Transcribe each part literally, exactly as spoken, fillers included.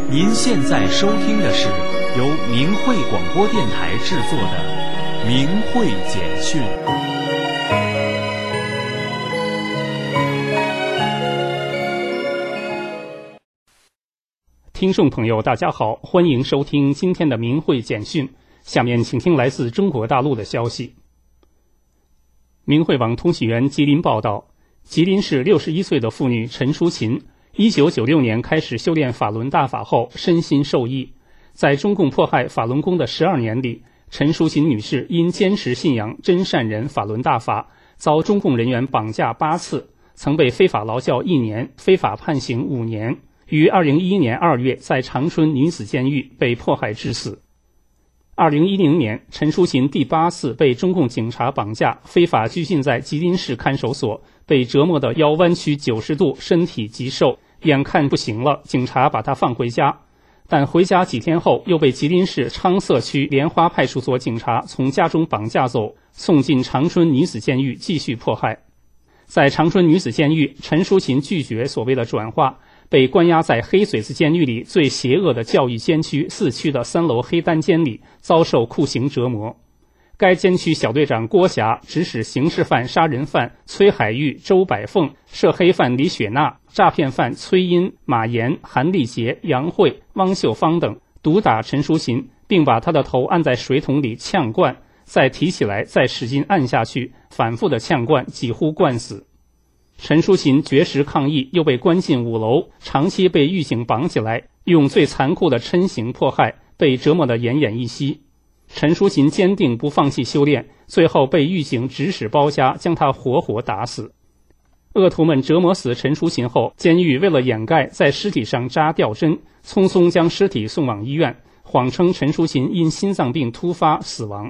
您现在收听的是由明慧广播电台制作的《明慧简讯》。 听众朋友，大家好，欢迎收听今天的《明慧简讯》。下面请听来自中国大陆的消息。明慧网通讯员吉林报道，吉林市六十一岁的妇女陈淑琴，一九九六年开始修炼法轮大法后，身心受益。在中共迫害法轮功的十二年里，陈淑琴女士因坚持信仰真善人法轮大法，遭中共人员绑架八次，曾被非法劳教一年，非法判刑五年，于二零一一年二月在长春女子监狱被迫害致死。二零一零年，陈淑琴第八次被中共警察绑架，非法拘禁在吉林市看守所，被折磨得腰弯曲九十度，身体极瘦，眼看不行了，警察把她放回家。但回家几天后，又被吉林市昌瑟区莲花派出所警察从家中绑架走，送进长春女子监狱继续迫害。在长春女子监狱，陈淑琴拒绝所谓的转化，被关押在黑水子监狱里最邪恶的教育监区四区的三楼黑单间里，遭受酷刑折磨。该监区小队长郭霞指使刑事犯杀人犯崔海玉、周百凤、涉黑犯李雪娜、诈骗犯崔英、马岩、韩丽杰、杨慧、汪秀芳等，毒打陈淑琴，并把她的头按在水桶里呛灌，再提起来再使劲按下去，反复的呛灌，几乎灌死。陈淑琴绝食抗议，又被关进五楼，长期被狱警绑起来，用最残酷的笞刑迫害，被折磨得奄奄一息。陈淑琴坚定不放弃修炼，最后被狱警指使包夹，将她活活打死。恶徒们折磨死陈淑琴后，监狱为了掩盖，在尸体上扎吊针，匆匆将尸体送往医院，谎称陈淑琴因心脏病突发死亡。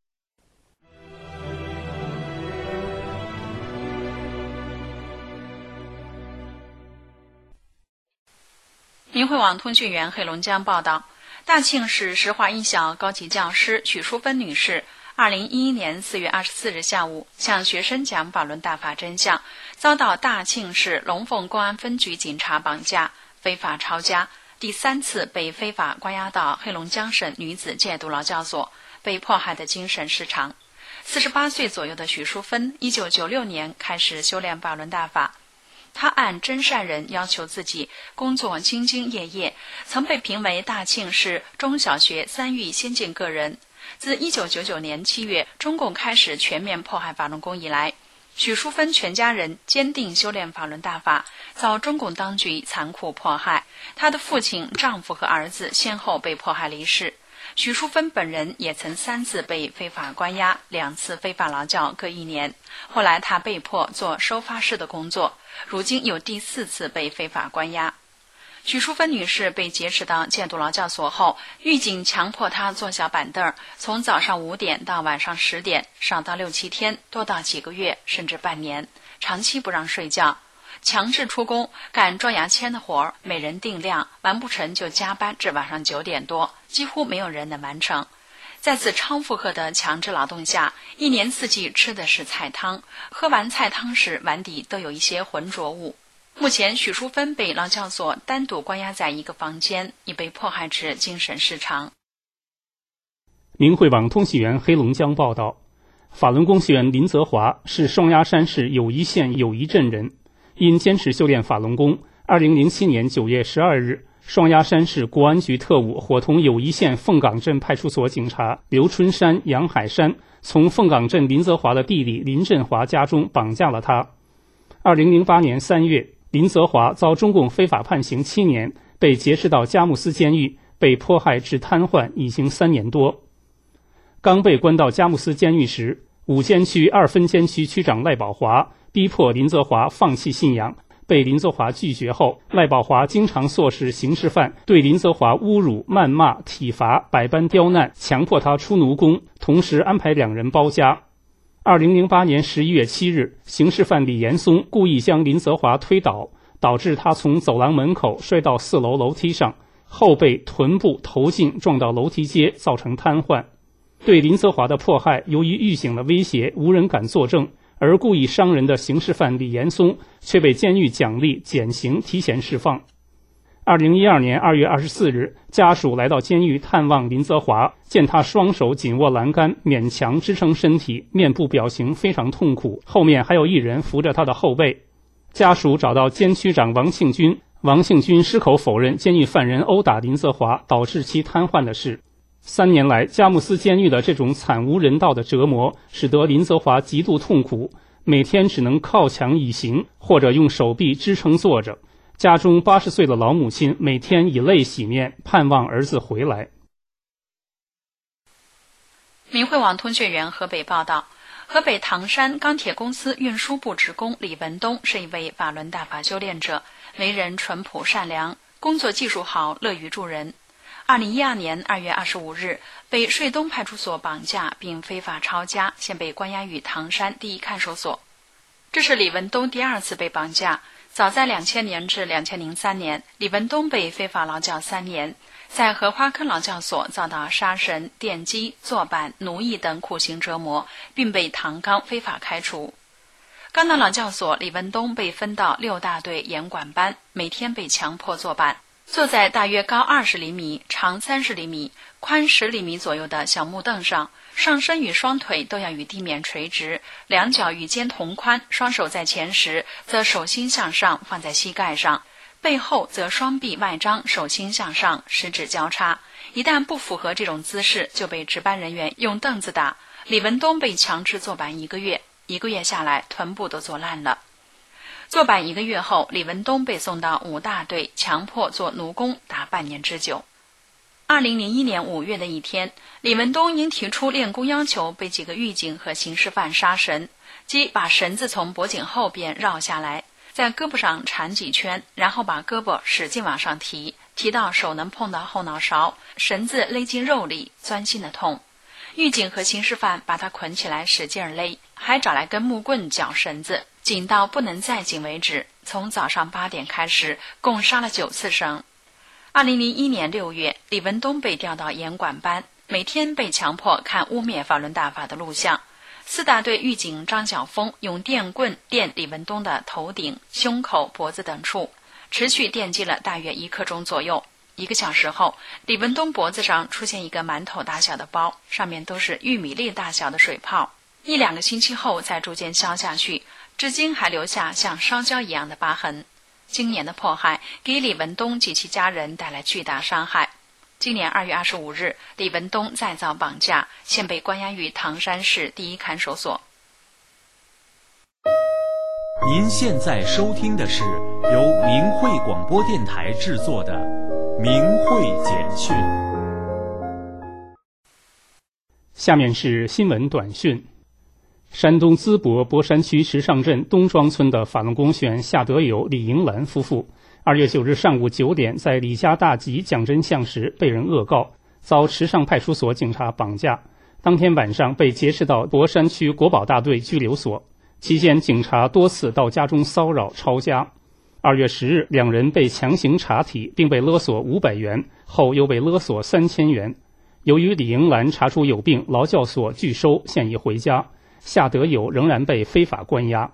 明慧网通讯员黑龙江报道，大庆市石化一小高级教师许淑芬女士，二零一一年四月二十四日下午向学生讲法轮大法真相，遭到大庆市龙凤公安分局警察绑架，非法抄家，第三次被非法关押到黑龙江省女子戒毒劳教所，被迫害的精神失常。四十八岁左右的许淑芬，一九九六年开始修炼法轮大法。他按真善人要求自己，工作兢兢业业，曾被评为大庆市中小学三育先进个人。自一九九九年七月中共开始全面迫害法轮功以来，许淑芬全家人坚定修炼法轮大法，遭中共当局残酷迫害。她的父亲、丈夫和儿子先后被迫害离世。许淑芬本人也曾三次被非法关押，两次非法劳教各一年。后来她被迫做收发室的工作，如今有第四次被非法关押。许淑芬女士被劫持到戒毒劳教所后，狱警强迫她坐小板凳，从早上五点到晚上十点，少到六七天，多到几个月甚至半年，长期不让睡觉，强制出工，干装牙签的活儿，每人定量，完不成就加班至晚上九点多，几乎没有人能完成。在此超负荷的强制劳动下，一年四季吃的是菜汤，喝完菜汤时碗底都有一些浑浊物。目前许淑芬被劳教所单独关押在一个房间，已被迫害至精神失常。 明慧网通讯员黑龙江报道，法轮功学员林泽华是双鸭山市友谊县友谊镇人，因坚持修炼法轮功，二零零七年九月十二日，双鸭山市国安局特务伙同友谊县凤岗镇派出所警察刘春山、杨海山，从凤岗镇林泽华的弟弟林振华家中绑架了他。二零零八年三月，林泽华遭中共非法判刑七年，被劫持到佳木斯监狱，被迫害致瘫痪，已经三年多。刚被关到佳木斯监狱时，五监区二分监区区长赖宝华逼迫林泽华放弃信仰，被林泽华拒绝后，赖宝华经常唆使刑事犯对林泽华侮辱、谩骂、体罚，百般刁难，强迫他出奴工，同时安排两人包夹。二零零八年十一月七日，刑事犯李延松故意将林泽华推倒，导致他从走廊门口摔到四楼楼梯上，后背、臀部、头颈撞到楼梯阶，造成瘫痪。对林泽华的迫害，由于狱警的威胁，无人敢作证，而故意伤人的刑事犯李延松却被监狱奖励减刑提前释放。 二零一二年二月二十四日，家属来到监狱探望林泽华，见他双手紧握栏杆，勉强支撑身体，面部表情非常痛苦，后面还有一人扶着他的后背。家属找到监区长王庆军，王庆军矢口否认监狱犯人殴打林泽华导致其瘫痪的事。三年来，佳木斯监狱的这种惨无人道的折磨，使得林泽华极度痛苦，每天只能靠墙以行，或者用手臂支撑坐着。家中八十岁的老母亲每天以泪洗面，盼望儿子回来。 明慧网通讯员河北报道，河北唐山钢铁公司运输部职工李文东是一位法轮大法修炼者，为人淳朴善良，工作技术好，乐于助人。二零一二年二月二十五日，被税东派出所绑架并非法抄家，现被关押于唐山第一看守所。这是李文东第二次被绑架。早在两千年至两千零三年，李文东被非法劳教三年，在荷花坑劳教所遭到杀神、电击、坐板、奴役等酷刑折磨，并被唐钢非法开除。刚到劳教所，李文东被分到六大队严管班，每天被强迫坐板，坐在大约高二十厘米、长三十厘米、宽十厘米左右的小木凳上，上身与双腿都要与地面垂直，两脚与肩同宽，双手在前时则手心向上放在膝盖上，背后则双臂外张，手心向上，十指交叉。一旦不符合这种姿势，就被值班人员用凳子打。李文东被强制坐板一个月，一个月下来臀部都坐烂了。坐板一个月后，李文东被送到五大队，强迫做奴工达半年之久。二零零一年五月的一天，李文东因提出练功要求，被几个狱警和刑事犯杀神，即把绳子从脖颈后边绕下来，在胳膊上缠几圈，然后把胳膊使劲往上提，提到手能碰到后脑勺，绳子勒进肉里，钻心的痛。狱警和刑事犯把他捆起来使劲勒，还找来根木棍绞绳子，紧到不能再紧为止。从早上八点开始，共杀了九次绳。二零零一年六月，李文东被调到严管班，每天被强迫看污蔑法轮大法的录像。四大队狱警张晓峰用电棍电李文东的头顶、胸口、脖子等处，持续电击了大约一刻钟左右。一个小时后，李文东脖子上出现一个馒头大小的包，上面都是玉米粒大小的水泡。一两个星期后才逐渐消下去，至今还留下像烧焦一样的疤痕。今年的迫害给李文东及其家人带来巨大伤害。今年二月二十五日，李文东再遭绑架，现被关押于唐山市第一看守所。 您现在收听的是由明慧广播电台制作的《明慧简讯》。 下面是新闻短讯。山东淄博博山区石上镇东庄村的法轮功学员夏德友、李迎兰夫妇，二月九日上午九点在李家大集讲真相时被人恶告，遭池上派出所警察绑架。当天晚上被劫持到博山区国保大队拘留所，期间警察多次到家中骚扰抄家。二月十日，两人被强行查体，并被勒索五百元，后又被勒索三千元。由于李迎兰查出有病，劳教所拒收，现已回家。夏德友仍然被非法关押。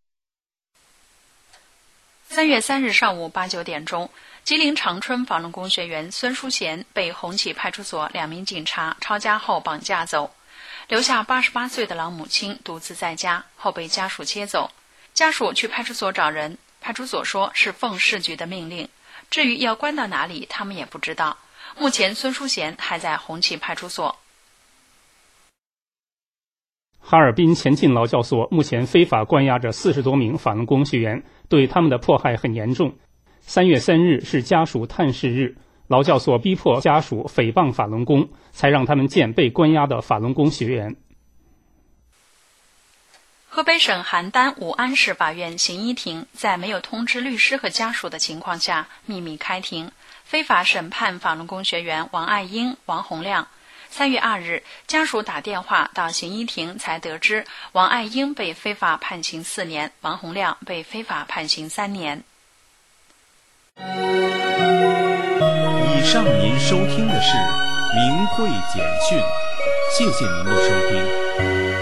三月三日上午八九点钟，吉林长春法轮功学员孙淑贤被红旗派出所两名警察抄家后绑架走，留下八十八岁的老母亲独自在家，后被家属接走。家属去派出所找人，派出所说是奉市局的命令，至于要关到哪里，他们也不知道。目前孙淑贤还在红旗派出所。 哈尔滨前进劳教所目前非法关押着四十多名法轮功学员，对他们的迫害很严重。三月三日是家属探视日，劳教所逼迫家属诽谤法轮功，才让他们见被关押的法轮功学员。 河北省邯郸武安市法院刑一庭在没有通知律师和家属的情况下秘密开庭，非法审判法轮功学员王爱英、王洪亮。三月二日，家属打电话到刑一庭，才得知王爱英被非法判刑四年，王洪亮被非法判刑三年。 以上您收听的是明慧简讯，谢谢您的收听。